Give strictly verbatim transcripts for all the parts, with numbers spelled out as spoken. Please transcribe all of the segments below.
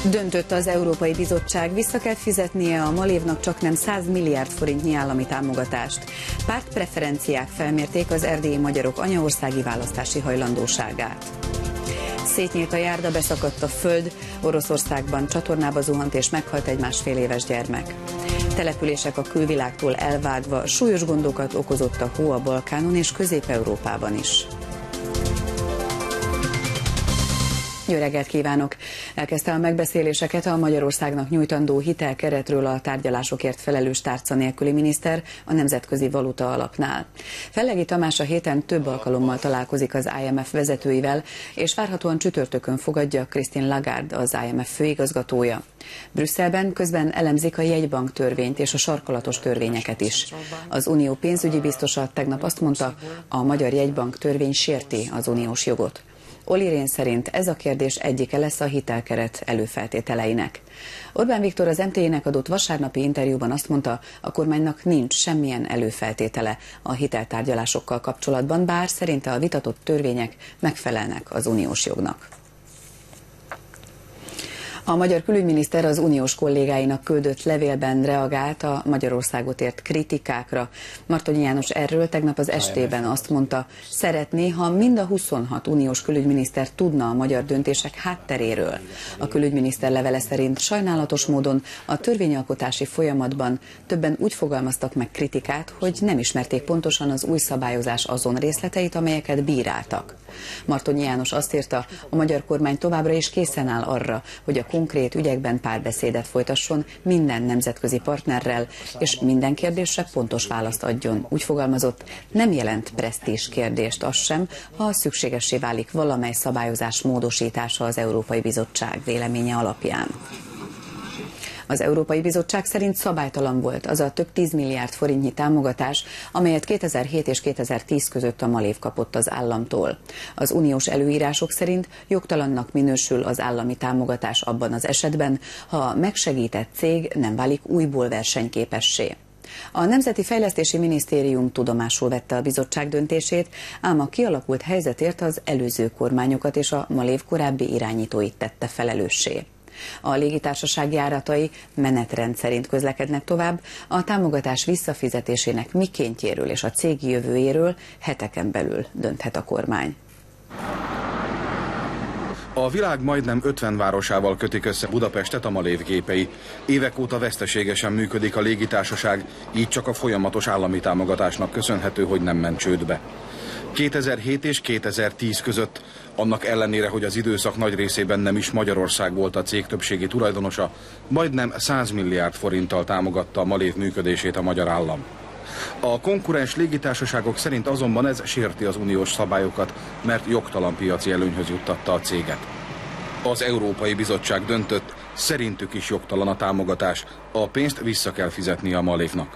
Döntött az Európai Bizottság, vissza kell fizetnie a Malévnak csaknem száz milliárd forintnyi állami támogatást. Pártpreferenciák felmérték az erdélyi magyarok anyaországi választási hajlandóságát. Szétnyílt a járda, beszakadt a föld, Oroszországban csatornába zuhant és meghalt egy másfél éves gyermek. Települések a külvilágtól elvágva, súlyos gondokat okozott a hó a Balkánon és Közép-Európában is. Jó reggelt kívánok! Elkezdte a megbeszéléseket a Magyarországnak nyújtandó hitelkeretről a tárgyalásokért felelős tárca nélküli miniszter a Nemzetközi Valuta Alapnál. Fellegi Tamás a héten több alkalommal találkozik az I M F vezetőivel, és várhatóan csütörtökön fogadja Christine Lagarde, az I M F főigazgatója. Brüsszelben közben elemzik a jegybank törvényt és a sarkalatos törvényeket is. Az unió pénzügyi biztosa tegnap azt mondta, a magyar jegybank törvény sérti az uniós jogot. Olli Rehn szerint ez a kérdés egyike lesz a hitelkeret előfeltételeinek. Orbán Viktor az M T I-nek adott vasárnapi interjúban azt mondta, a kormánynak nincs semmilyen előfeltétele a hiteltárgyalásokkal kapcsolatban, bár szerinte a vitatott törvények megfelelnek az uniós jognak. A magyar külügyminiszter az uniós kollégáinak küldött levélben reagált a Magyarországot ért kritikákra. Martonyi János erről tegnap az estében azt mondta, szeretné, ha mind a huszonhat uniós külügyminiszter tudna a magyar döntések hátteréről. A külügyminiszter levele szerint sajnálatos módon a törvényalkotási folyamatban többen úgy fogalmaztak meg kritikát, hogy nem ismerték pontosan az új szabályozás azon részleteit, amelyeket bíráltak. Martonyi János azt írta, a magyar kormány továbbra is készen áll arra, hogy a konkrét ügyekben párbeszédet folytasson minden nemzetközi partnerrel, és minden kérdésre pontos választ adjon. Úgy fogalmazott, nem jelent presztízs kérdést az sem, ha szükségessé válik valamely szabályozás módosítása az Európai Bizottság véleménye alapján. Az Európai Bizottság szerint szabálytalan volt az a több tíz milliárd forintnyi támogatás, amelyet kétezer-hét és kétezer-tíz között a Malév kapott az államtól. Az uniós előírások szerint jogtalannak minősül az állami támogatás abban az esetben, ha a megsegített cég nem válik újból versenyképessé. A Nemzeti Fejlesztési Minisztérium tudomásul vette a bizottság döntését, ám a kialakult helyzetért az előző kormányokat és a Malév korábbi irányítóit tette felelőssé. A légitársaság járatai menetrend szerint közlekednek tovább, a támogatás visszafizetésének mikéntjéről és a cég jövőjéről heteken belül dönthet a kormány. A világ majdnem ötven városával kötik össze Budapestet a Malév gépei. Évek óta veszteségesen működik a légitársaság, így csak a folyamatos állami támogatásnak köszönhető, hogy nem ment csődbe. kétezer-hét és kétezer-tíz között, annak ellenére, hogy az időszak nagy részében nem is Magyarország volt a cég többségi tulajdonosa, majdnem száz milliárd forinttal támogatta a Malév működését a magyar állam. A konkurens légitársaságok szerint azonban ez sérti az uniós szabályokat, mert jogtalan piaci előnyhöz juttatta a céget. Az Európai Bizottság döntött, szerintük is jogtalan a támogatás, a pénzt vissza kell fizetni a Malévnak.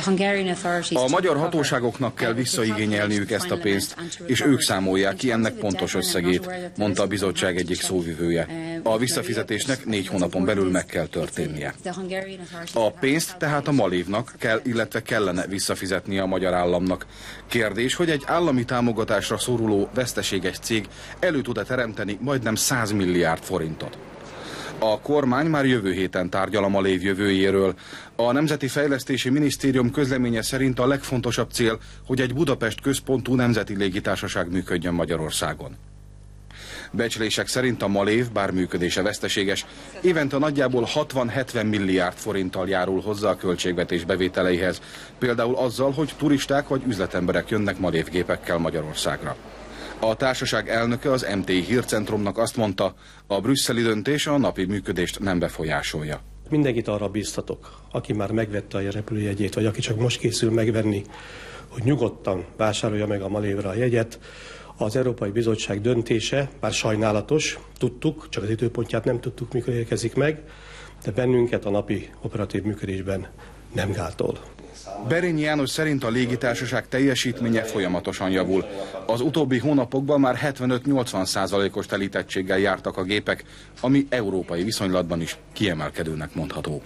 A magyar hatóságoknak kell visszaigényelniük ezt a pénzt, és ők számolják ki ennek pontos összegét, mondta a bizottság egyik szóvivője. A visszafizetésnek négy hónapon belül meg kell történnie. A pénzt tehát a Malévnak kell, illetve kellene visszafizetnie a magyar államnak. Kérdés, hogy egy állami támogatásra szoruló veszteséges cég elő tud-e teremteni majdnem száz milliárd forintot. A kormány már jövő héten tárgyal a Malév jövőjéről. A Nemzeti Fejlesztési Minisztérium közleménye szerint a legfontosabb cél, hogy egy Budapest központú nemzeti légitársaság működjön Magyarországon. Becslések szerint a Malév, bár működése veszteséges, évente nagyjából hatvan-hetven milliárd forinttal járul hozzá a költségvetés bevételeihez, például azzal, hogy turisták vagy üzletemberek jönnek Malév gépekkel Magyarországra. A társaság elnöke az M T I hírcentrumnak azt mondta, a brüsszeli döntés a napi működést nem befolyásolja. Mindenkit arra bíztatok, aki már megvette a repülőjegyét, vagy aki csak most készül megvenni, hogy nyugodtan vásárolja meg a Malévra a jegyet. Az Európai Bizottság döntése, bár sajnálatos, tudtuk, csak az időpontját nem tudtuk, mikor érkezik meg, de bennünket a napi operatív működésben nem gátol. Berényi János szerint a légitársaság teljesítménye folyamatosan javul. Az utóbbi hónapokban már hetvenöt-nyolcvan százalékos telítettséggel jártak a gépek, ami európai viszonylatban is kiemelkedőnek mondható.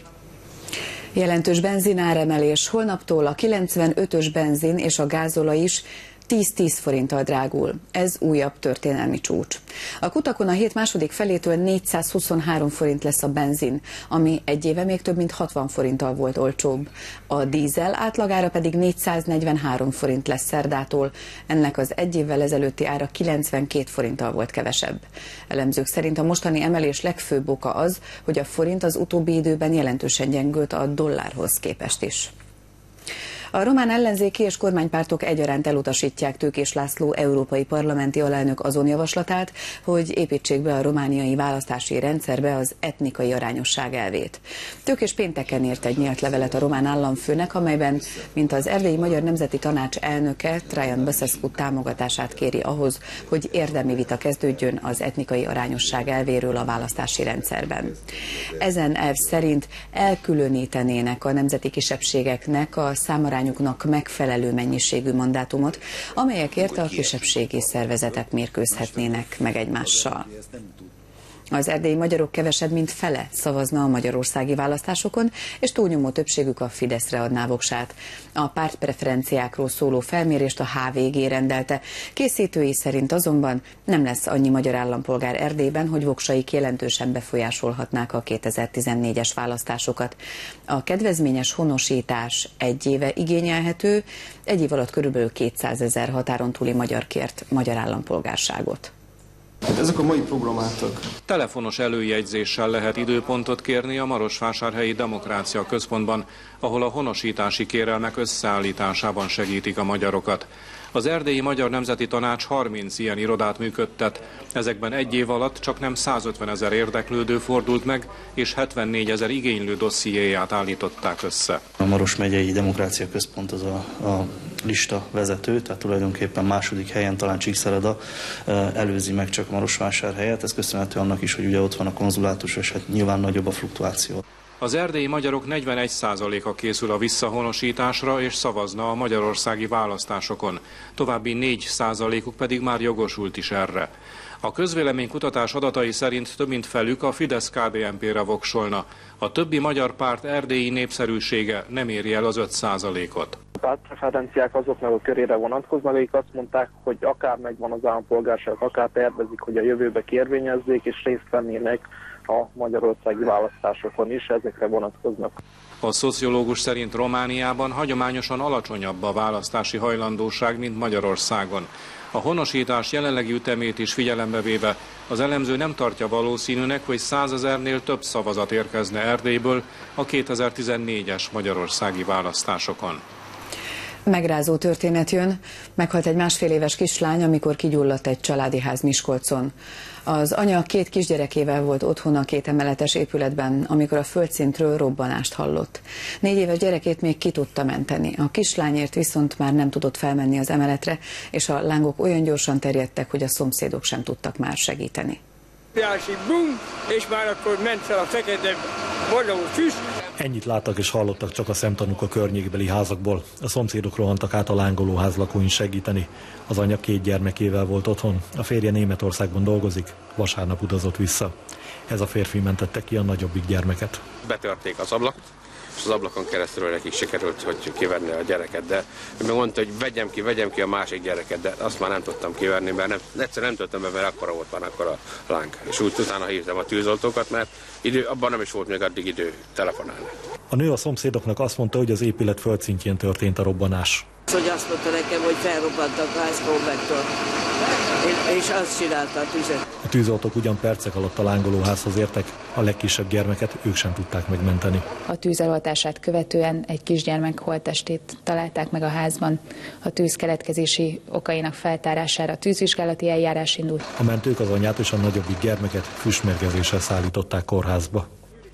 Jelentős benzináremelés. Holnaptól a kilencvenötös benzin és a gázolaj is tíz-tíz forinttal drágul. Ez újabb történelmi csúcs. A kutakon a hét második felétől négyszázhuszonhárom forint lesz a benzin, ami egy éve még több mint hatvan forinttal volt olcsóbb. A dízel átlagára pedig négyszáznegyvenhárom forint lesz szerdától, ennek az egy évvel ezelőtti ára kilencvenkét forinttal volt kevesebb. Elemzők szerint a mostani emelés legfőbb oka az, hogy a forint az utóbbi időben jelentősen gyengült a dollárhoz képest is. A román ellenzéki és kormánypártok egyaránt elutasítják Tőkés László európai parlamenti alelnök azon javaslatát, hogy építsék be a romániai választási rendszerbe az etnikai arányosság elvét. Tőkés pénteken írt egy nyílt levelet a román államfőnek, amelyben, mint az Erdélyi Magyar Nemzeti Tanács elnöke, Traian Băsescu támogatását kéri ahhoz, hogy érdemi vita kezdődjön az etnikai arányosság elvéről a választási rendszerben. Ezen elv szerint elkülönítenének a nemzeti kisebbségeknek a számarányosságnak megfelelő mennyiségű mandátumot, amelyekért a kisebbségi szervezetek mérkőzhetnének meg egymással. Az erdélyi magyarok kevesebb, mint fele szavazna a magyarországi választásokon, és túlnyomó többségük a Fideszre adná voksát. A pártpreferenciákról szóló felmérést a há vé gé rendelte. Készítői szerint azonban nem lesz annyi magyar állampolgár Erdélyben, hogy voksaik jelentősen befolyásolhatnák a kétezer-tizennégyes választásokat. A kedvezményes honosítás egy éve igényelhető, egy év alatt körülbelül kétszázezer határon túli magyar kért magyar állampolgárságot. Hát ezek a mai programátok. Telefonos előjegyzéssel lehet időpontot kérni a Marosvásárhelyi Demokrácia Központban, ahol a honosítási kérelmek összeállításában segítik a magyarokat. Az Erdélyi Magyar Nemzeti Tanács harminc ilyen irodát működtet. Ezekben egy év alatt csak nem százötven ezer érdeklődő fordult meg, és hetvennégy ezer igénylő dossziéját állították össze. A Maros megyei Demokrácia Központ az a, a lista vezető, tehát tulajdonképpen második helyen talán Csíkszereda előzi meg csak Marosvásárhelyet. Ez köszönhető annak is, hogy ugye ott van a konzulátus, és hát nyilván nagyobb a fluktuáció. Az erdélyi magyarok negyvenegy százaléka készül a visszahonosításra és szavazna a magyarországi választásokon. További négy százalékuk pedig már jogosult is erre. A közvéleménykutatás adatai szerint több mint felük a Fidesz-ká dé en pére voksolna. A többi magyar párt erdélyi népszerűsége nem éri el az öt százalékot. A pártpreferenciák azoknak a körére vonatkoznak, akik azt mondták, hogy akár megvan az állampolgárság, akár tervezik, hogy a jövőbe kérvényezzék és részt vennének a magyarországi választásokon is, ezekre vonatkoznak. A szociológus szerint Romániában hagyományosan alacsonyabb a választási hajlandóság, mint Magyarországon. A honosítás jelenlegi ütemét is figyelembe véve az elemző nem tartja valószínűnek, hogy százezernél több szavazat érkezne Erdélyből a kétezer-tizennégyes magyarországi választásokon. Megrázó történet jön. Meghalt egy másfél éves kislány, amikor kigyulladt egy családi ház Miskolcon. Az anya két kisgyerekével volt otthon a két emeletes épületben, amikor a földszintről robbanást hallott. Négy éves gyerekét még ki tudta menteni. A kislányért viszont már nem tudott felmenni az emeletre, és a lángok olyan gyorsan terjedtek, hogy a szomszédok sem tudtak már segíteni. Jási bum, és már akkor ment fel a fekete boruló füst. Ennyit láttak és hallottak csak a szemtanúk a környékbeli házakból. A szomszédok rohantak át a lángoló ház lakóin segíteni. Az anya két gyermekével volt otthon, a férje Németországban dolgozik, vasárnap utazott vissza. Ez a férfi mentette ki a nagyobbik gyermeket. Betörték az ablakot, és az ablakon keresztül nekik sikerült, hogy kivenni a gyereket, de ő mondta, hogy vegyem ki, vegyem ki a másik gyereket, de azt már nem tudtam kivenni, mert nem, egyszer nem tudtam be, mert akkora volt már akkor a láng. És úgy utána hívtam a tűzoltókat, mert idő, abban nem is volt még addig idő telefonálni. A nő a szomszédoknak azt mondta, hogy az épület földszintjén történt a robbanás. Hogy azt mondta nekem, hogy felrobbantak a házkonvektor, és azt csinálta a tüzet. A tűzoltók ugyan percek alatt a lángolóházhoz értek, a legkisebb gyermeket ők sem tudták megmenteni. A tűz eloltását követően egy kisgyermek holttestét találták meg a házban. A tűz keletkezési okainak feltárására tűzvizsgálati eljárás indult. A mentők az anyát és a nagyobbik gyermeket füstmérgezéssel szállították kórházba.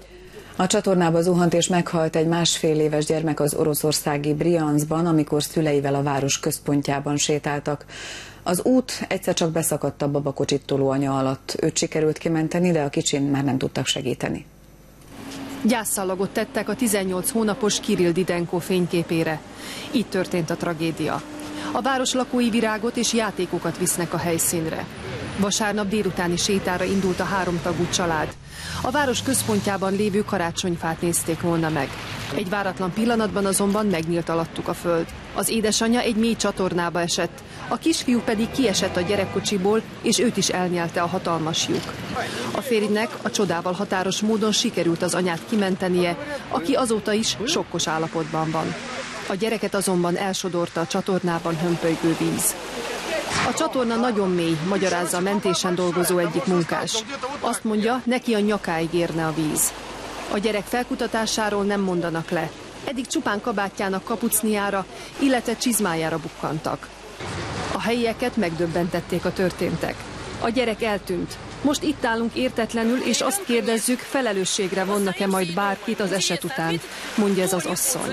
A csatornába zuhant és meghalt egy másfél éves gyermek az oroszországi Brianszban, amikor szüleivel a város központjában sétáltak. Az út egyszer csak beszakadt a babakocsit toló anya alatt. Őt sikerült kimenteni, de a kicsin már nem tudtak segíteni. Gyászszallagot tettek a tizennyolc hónapos Kirill Didenko fényképére. Így történt a tragédia. A város lakói virágot és játékokat visznek a helyszínre. Vasárnap délutáni sétára indult a háromtagú család. A város központjában lévő karácsonyfát nézték volna meg. Egy váratlan pillanatban azonban megnyílt alattuk a föld. Az édesanyja egy mély csatornába esett, A kisfiú pedig kiesett a gyerekkocsiból, és őt is elnyelte a hatalmas lyuk. A férjnek a csodával határos módon sikerült az anyát kimentenie, aki azóta is sokkos állapotban van. A gyereket azonban elsodorta a csatornában hömpölygő víz. A csatorna nagyon mély, magyarázza a mentésen dolgozó egyik munkás. Azt mondja, neki a nyakáig érne a víz. A gyerek felkutatásáról nem mondanak le. Eddig csupán kabátjának kapucniára, illetve csizmájára bukkantak. A helyieket megdöbbentették a történtek. A gyerek eltűnt. Most itt állunk értetlenül, és azt kérdezzük, felelősségre vonnak-e majd bárkit az eset után, mondja ez az asszony.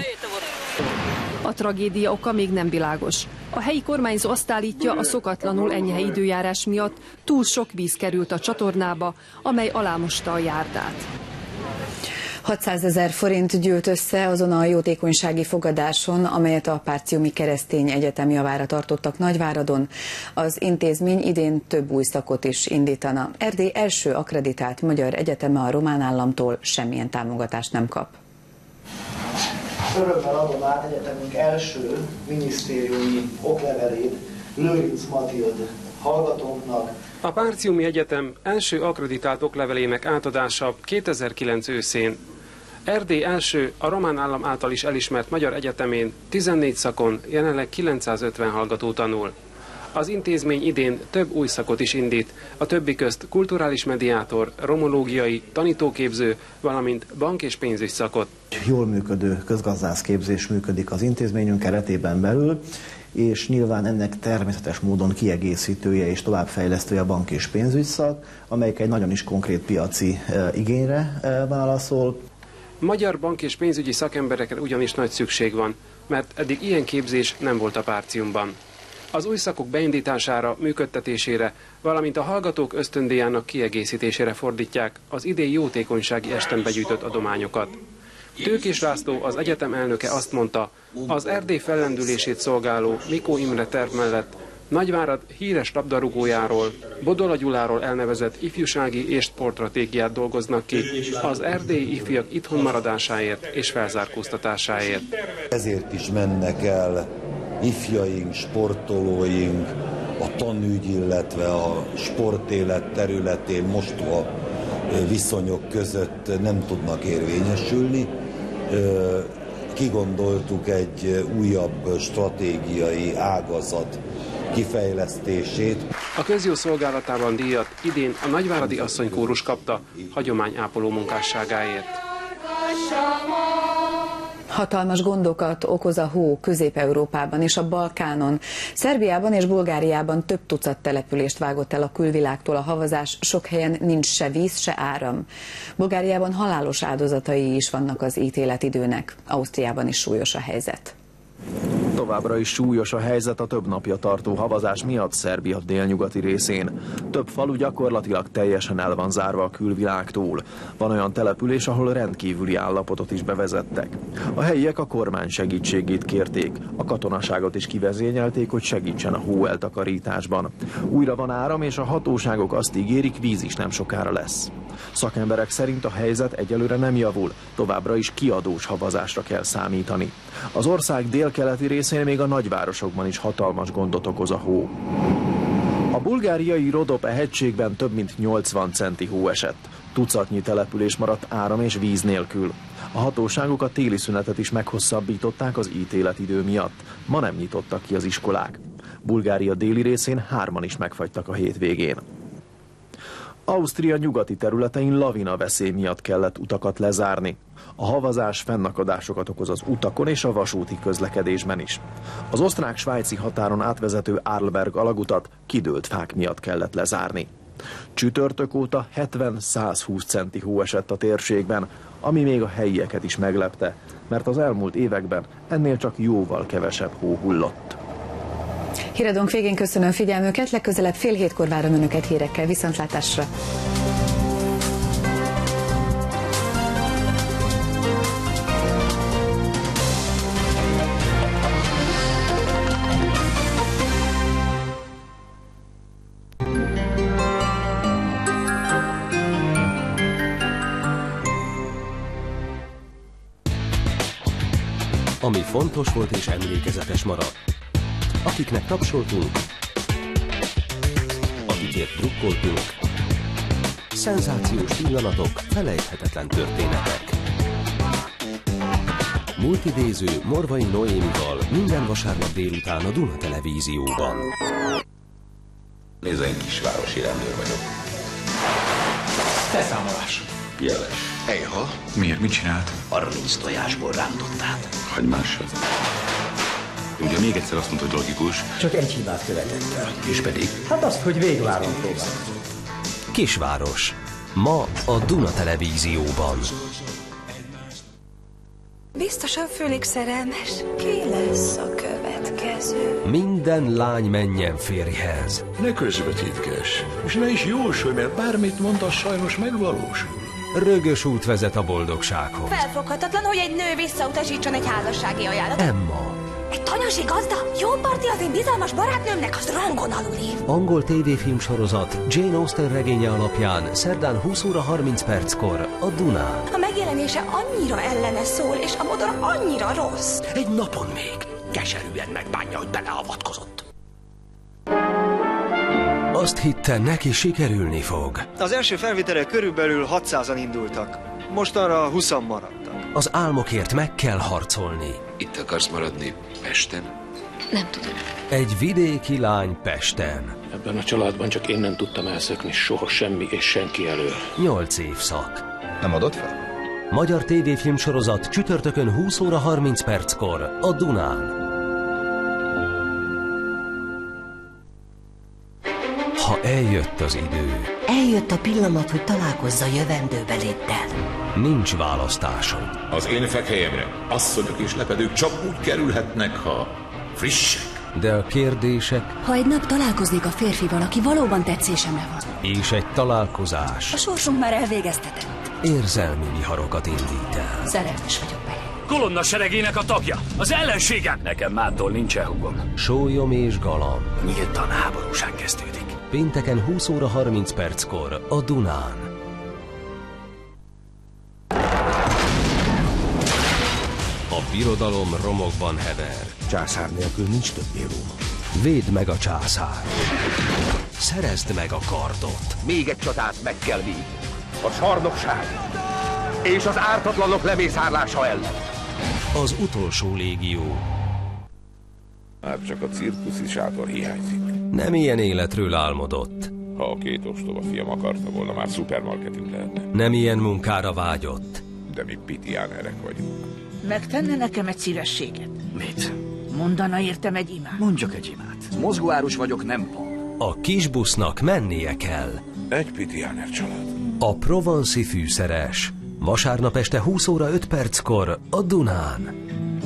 A tragédia oka még nem világos. A helyi kormányzó azt állítja, a szokatlanul enyhe időjárás miatt túl sok víz került a csatornába, amely alámosta a járdát. hatszázezer forint gyűlt össze azon a jótékonysági fogadáson, amelyet a Párciumi Keresztény Egyetem javára tartottak Nagyváradon. Az intézmény idén több új szakot is indítana. Erdély első akkreditált magyar egyeteme a román államtól semmilyen támogatást nem kap. Örömmel adom át egyetemünk első minisztériumi oklevelét Lőrinc Matild hallgatónknak. A Párciumi Egyetem első akkreditált oklevelének átadása kétezer-kilenc őszén. Erdély első, a román állam által is elismert magyar egyetemén tizennégy szakon jelenleg kilencszázötven hallgató tanul. Az intézmény idén több új szakot is indít, a többi közt kulturális mediátor, romológiai, tanítóképző, valamint bank- és pénzügy szakot. Jól működő közgazdászképzés működik az intézményünk keretében belül, és nyilván ennek természetes módon kiegészítője és továbbfejlesztője a bank- és pénzügyszak, amelyik egy nagyon is konkrét piaci e, igényre e, válaszol. Magyar bank- és pénzügyi szakemberekre ugyanis nagy szükség van, mert eddig ilyen képzés nem volt a Párciumban. Az új szakok beindítására, működtetésére, valamint a hallgatók ösztöndíjának kiegészítésére fordítják az idei jótékonysági esten begyűjtött adományokat. Tőkés László, az egyetem elnöke azt mondta, az Erdély fellendülését szolgáló Mikó Imre terv mellett Nagyvárad híres labdarúgójáról, Bodola Gyuláról elnevezett ifjúsági és sportstratégiát dolgoznak ki az erdélyi ifjak itthon maradásáért és felzárkóztatásáért. Ezért is mennek el ifjaink, sportolóink, a tanügy, illetve a sportélet területén mostoha viszonyok között nem tudnak érvényesülni. Kigondoltuk egy újabb stratégiai ágazat kifejlesztését. A közjó szolgálatában díjat idén a nagyváradi asszonykórus kapta hagyományápoló munkásságáért. Hatalmas gondokat okoz a hó Közép-Európában és a Balkánon. Szerbiában és Bulgáriában több tucat települést vágott el a külvilágtól a havazás, sok helyen nincs se víz, se áram. Bulgáriában halálos áldozatai is vannak az ítéletidőnek. Ausztriában is súlyos a helyzet. Továbbra is súlyos a helyzet a több napja tartó havazás miatt Szerbia délnyugati részén. Több falu gyakorlatilag teljesen el van zárva a külvilágtól. Van olyan település, ahol rendkívüli állapotot is bevezettek. A helyiek a kormány segítségét kérték. A katonaságot is kivezényelték, hogy segítsen a hó eltakarításban. Újra van áram, és a hatóságok azt ígérik, víz is nem sokára lesz. Szakemberek szerint a helyzet egyelőre nem javul, továbbra is kiadós havazásra kell számítani. Az ország délkeleti részén még a nagyvárosokban is hatalmas gondot okoz a hó. A bulgáriai Rodope hegységben több mint nyolcvan centi hó esett. Tucatnyi település maradt áram és víz nélkül. A hatóságok a téli szünetet is meghosszabbították az ítéletidő miatt. Ma nem nyitottak ki az iskolák. Bulgária déli részén hárman is megfagytak a hétvégén. Ausztria nyugati területein lavina veszély miatt kellett utakat lezárni. A havazás fennakadásokat okoz az utakon és a vasúti közlekedésben is. Az osztrák-svájci határon átvezető Arlberg alagutat kidőlt fák miatt kellett lezárni. Csütörtök óta hetven-százhúsz centi hó esett a térségben, ami még a helyieket is meglepte, mert az elmúlt években ennél csak jóval kevesebb hó hullott. Híradónk végén köszönöm figyelmüket, legközelebb fél hétkor várom önöket hírekkel. Viszontlátásra! Ami fontos volt és emlékezetes maradt. akiknek tapsoltunk, akikért drukkoltunk. Szenzációs pillanatok, felejthetetlen történetek. Multidéző Morvai Noémival minden vasárnap délután a Duna Televízióban. Nézd, én kisvárosi rendőr vagyok. Beszámolás. Jeles. Ejha. Miért? Mit csinált? harminc tojásból rántott át. Hagymással. Ugye még egyszer azt mondta, hogy logikus. Csak egy hibát követett el. És pedig? Hát azt, hogy végváron próbálkozott. Kisváros. Ma a Duna Televízióban. Biztosan félig szerelmes. Ki lesz a következő? Minden lány menjen férjhez. Ne közvetítges, és ne is jósolj, mert bármit mondasz, sajnos megvalósul. Rögös út vezet a boldogsághoz. Felfoghatatlan, hogy egy nő visszautasítson egy házassági ajánlatot. Emma. Egy tanyasi gazda? Jó parti az én bizalmas barátnőmnek, az rangon aluli. Angol tévéfilm sorozat Jane Austen regénye alapján szerdán húsz óra harminc perckor a Dunán. A megjelenése annyira ellene szól, és a modor annyira rossz. Egy napon még keserűen megbánja, hogy beleavatkozott. Azt hitte, neki sikerülni fog. Az első felvételre körülbelül hatszázan indultak. Mostanra húszan maradtak. Az álmokért meg kell harcolni. Itt akarsz maradni Pesten? Nem tudom. Egy vidéki lány Pesten. Ebben a családban csak én nem tudtam elszökni soha semmi és senki elől. Nyolc évszak. Nem adott fel? Magyar tévéfilm sorozat csütörtökön húsz óra harminc perckor a Dunán. Ha eljött az idő. Eljött a pillanat, hogy találkozz a jövendőbeléddel. Nincs választásod. Az én fekhelyemre asszonyok és lepedők csak úgy kerülhetnek, ha frissek. De a kérdések... Ha egy nap találkoznék a férfival, aki valóban tetszésemre van. És egy találkozás... A sorsunk már elvégeztetett. Érzelmi viharokat indít el. Szerelmes vagyok bele. Kolonna seregének a tagja, az ellenségem! Nekem mától nincsen hugom. Sólyom és galamb. Nyíltan háborúság kezdődik. Pénteken húsz óra harminc perckor a Dunán. A birodalom romokban hever. Császár nélkül nincs többé Róma. Védd meg a császár. Szerezd meg a kardot. Még egy csatát meg kell vívni. A sarnokság és az ártatlanok lemészárlása ellen. Az utolsó légió. Hát csak a cirkuszi sátor hiányzik. Nem ilyen életről álmodott. Ha a két ostoba fiam akarta volna, már szupermarketing lehetne. Nem ilyen munkára vágyott. De mi pitiánerek vagyunk. Megtenne nekem egy szívességet? Mit? Mondana értem egy imát. Mondjak egy imát. Mozgóárus vagyok, nem pal. A kisbusznak mennie kell. Egy pitiáner család. A Provence-i fűszeres. Vasárnap este húsz óra öt perckor a Dunán.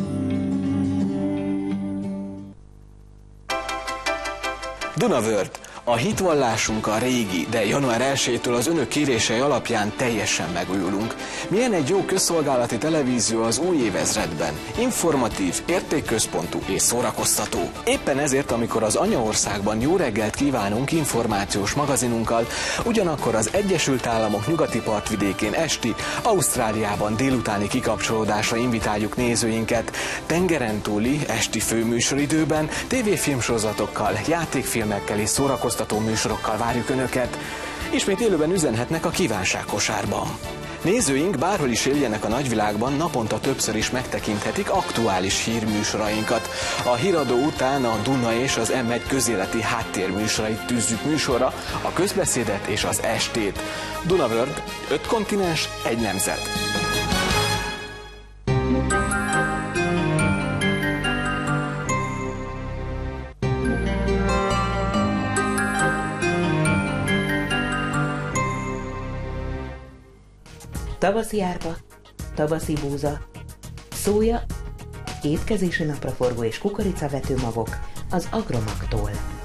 Dunavörd. A hitvallásunk a régi, de január elsejétől az önök kérései alapján teljesen megújulunk. Milyen egy jó közszolgálati televízió az új évezredben. Informatív, értékközpontú és szórakoztató. Éppen ezért, amikor az anyaországban jó reggelt kívánunk információs magazinunkkal, ugyanakkor az Egyesült Államok nyugati partvidékén esti, Ausztráliában délutáni kikapcsolódásra invitáljuk nézőinket. Tengeren túli esti főműsoridőben tévéfilmsorozatokkal, játékfilmekkel és szórakoztató műsorokkal várjuk Önöket. Ismét élőben üzenhetnek a kívánságkosárban. Nézőink bárhol is éljenek a nagyvilágban, naponta többször is megtekinthetik aktuális hírműsorainkat. A híradó után a Duna és az em egy közéleti háttérműsorait tűzzük műsorra, a közbeszédet és az estét. Dunavörd, öt kontinens, egy nemzet. Tavaszi árpa, tavaszi búza, szója, étkezési napraforgó és kukoricavető magok az Agromagtól.